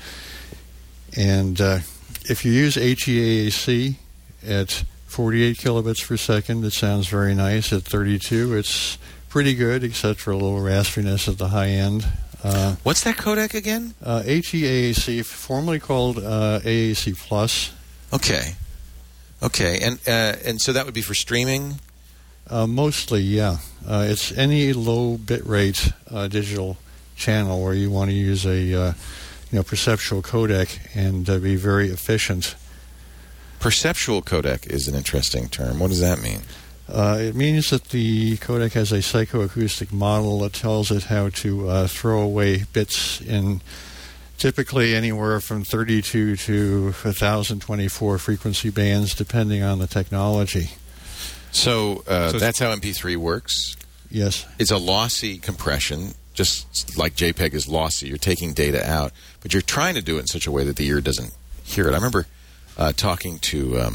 and uh, if you use H E A A C at forty-eight kilobits per second, it sounds very nice. At thirty-two, it's pretty good, except for a little raspiness at the high end. Uh, What's that codec again? uh, H E A A C, formerly called uh, A A C Plus. Okay. Okay. And uh, and so that would be for streaming? Uh, mostly, yeah. Uh, it's any low bit rate uh, digital channel where you want to use a uh, you know perceptual codec and uh, be very efficient. Perceptual codec is an interesting term. What does that mean? Uh, it means that the codec has a psychoacoustic model that tells it how to uh, throw away bits in typically anywhere from thirty-two to one thousand twenty-four frequency bands, depending on the technology. So, uh, So it's- that's how M P three works. Yes. It's a lossy compression, just like JPEG is lossy. You're taking data out, but you're trying to do it in such a way that the ear doesn't hear it. I remember uh, talking to, um,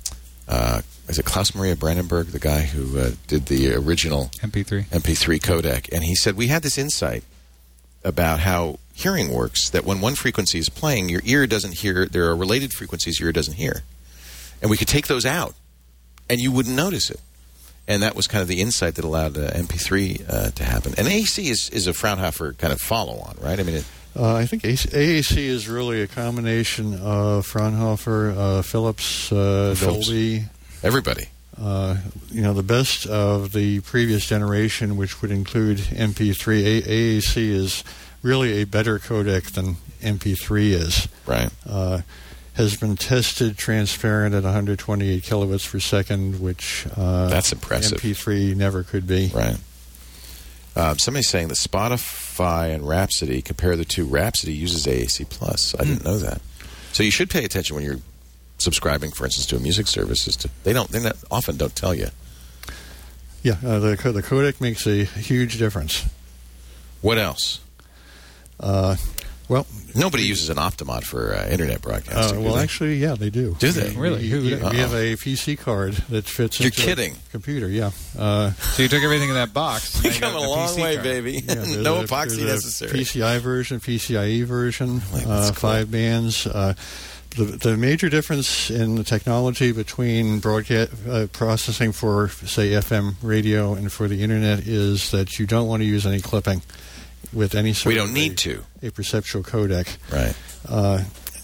uh, is it Klaus Maria Brandenburg, the guy who uh, did the original M P three. M P three codec, and he said we had this insight about how hearing works, that when one frequency is playing, your ear doesn't hear, there are related frequencies your ear doesn't hear. And we could take those out, and you wouldn't notice it. And that was kind of the insight that allowed uh, M P three uh, to happen. And A A C is, is a Fraunhofer kind of follow-on, right? I mean, it, Uh, I think A A C is really a combination of Fraunhofer, uh, Philips, uh, Philips. Dolby. everybody. Uh, you know, the best of the previous generation, which would include M P three. A- AAC is really a better codec than M P three is. Right. Uh, has been tested transparent at one hundred twenty-eight kilobits per second, which uh, That's impressive. M P three never could be. Right. Uh, somebody's saying that Spotify and Rhapsody, compare the two. Rhapsody uses A A C Plus. I didn't know that. So you should pay attention when you're subscribing, for instance, to a music service. Is to, they don't. They not, often don't tell you. Yeah, uh, the co- the codec makes a huge difference. What else? Uh, well, Nobody uses an Optimod for uh, internet uh, broadcasting. do well, they? actually, yeah, they do. Do they? We- Really? We, Who we- would- we have a P C card that fits You're into kidding. a computer. Yeah. Uh, So you took everything in that box. and we now you come got a the long P C way, card. baby. yeah, there's no a- epoxy there's a necessary. P C I version, P C I E version, Like, uh, that's cool. five bands. Uh, the, the major difference in the technology between broadcast uh, processing for, say, F M radio and for the internet is that you don't want to use any clipping with any sort We of don't need a, to. a perceptual codec. Right. Uh,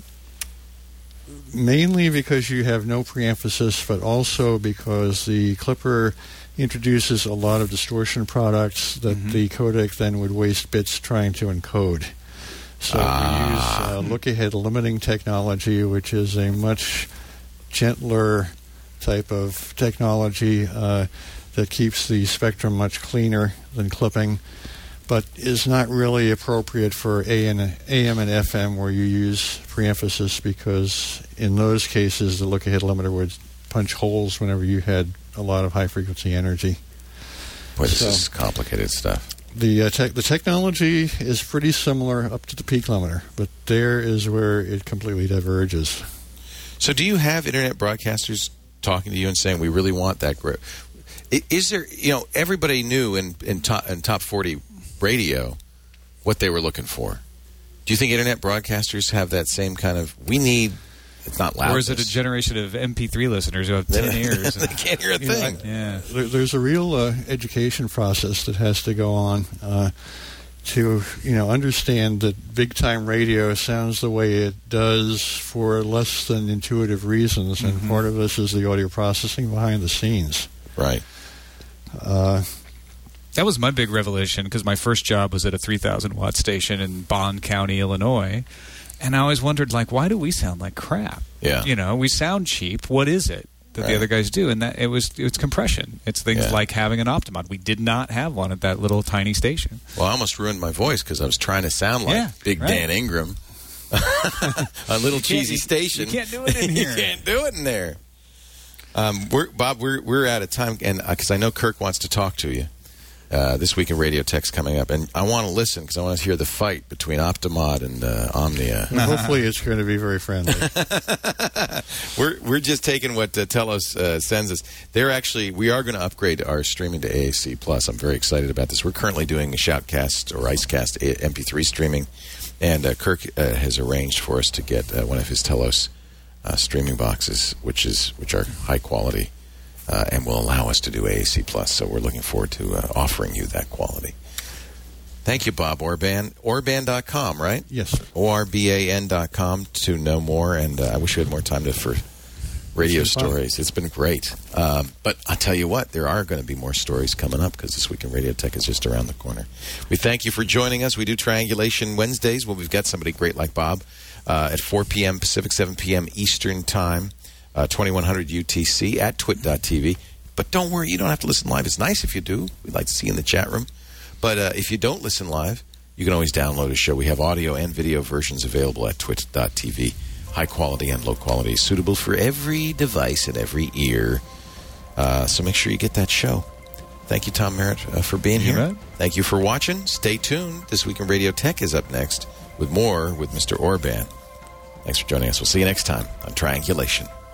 mainly because you have no preemphasis, but also because the clipper introduces a lot of distortion products that Mhm. the codec then would waste bits trying to encode. So Ah. we use uh, look-ahead limiting technology, which is a much gentler type of technology uh, that keeps the spectrum much cleaner than clipping, but is not really appropriate for A M and F M where you use preemphasis, because in those cases the look-ahead limiter would punch holes whenever you had a lot of high-frequency energy. Boy, this So- is complicated stuff. The uh, tech the technology is pretty similar up to the peak limiter, but there is where it completely diverges. So do you have internet broadcasters talking to you and saying, we really want that growth? Is there, you know, everybody knew in, in, top, in top forty radio what they were looking for. Do you think internet broadcasters have that same kind of, we need, it's not loud. Or is it a generation of M P three listeners who have ten ears? They can't hear a You know, thing. Yeah. There, there's a real uh, education process that has to go on uh, to, you know, understand that big-time radio sounds the way it does for less than intuitive reasons, and Mm-hmm. part of this is the audio processing behind the scenes. Right. Uh, That was my big revelation, because my first job was at a three thousand watt station in Bond County, Illinois. And I always wondered, like, why do we sound like crap? Yeah. You know, we sound cheap. What is it that Right. the other guys do? And that it was it's compression. It's things Yeah. like having an Optimod. We did not have one at that little tiny station. Well, I almost ruined my voice because I was trying to sound like Yeah, Big right. Dan Ingram. A little cheesy you- station. you can't do it in here. You can't do it in there. Um, we're, Bob, we're we're out of time, and because I know Kirk wants to talk to you. Uh, this week in Radio Tech's coming up, and I want to listen because I want to hear the fight between Optimod and uh, Omnia. and hopefully it's going to be very friendly. We're we're just taking what uh, Telos uh, sends us. They're actually we are going to upgrade our streaming to A A C Plus. I'm very excited about this. We're currently doing Shoutcast or Icecast A- M P three streaming, and uh, Kirk uh, has arranged for us to get uh, one of his Telos uh, streaming boxes, which is which are high quality. Uh, and will allow us to do A A C Plus. So we're looking forward to uh, offering you that quality. Thank you, Bob Orban. Orban dot com, right? Yes, sir. O R B A N dot com to know more. And uh, I wish we had more time to for radio It's been fun. stories. It's been great. Um, but I'll tell you what, there are going to be more stories coming up because This Week in Radio Tech is just around the corner. We thank you for joining us. We do Triangulation Wednesdays when we've got somebody great like Bob uh, at four p.m. Pacific, seven p.m. Eastern Time. Uh, twenty-one hundred U T C at twit dot t v. But don't worry, you don't have to listen live. It's nice if you do. We'd like to see you in the chat room. But uh, if you don't listen live, you can always download a show. We have audio and video versions available at twit dot t v. High quality and low quality, suitable for every device and every ear. Uh, so make sure you get that show. Thank you, Tom Merritt, uh, for being You here. bet. Thank you for watching. Stay tuned. This Week in Radio Tech is up next with more with Mister Orban. Thanks for joining us. We'll see you next time on Triangulation.